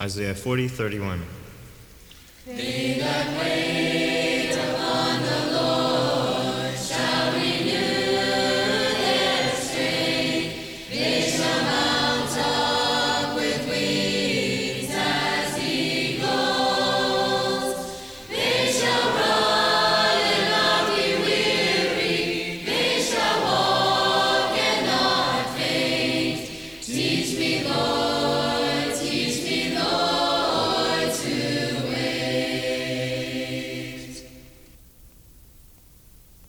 Isaiah 40:31. They that wait upon the Lord shall renew their strength. They shall mount up with wings as eagles. They shall run and not be weary. They shall walk and not faint. Teach me, Lord.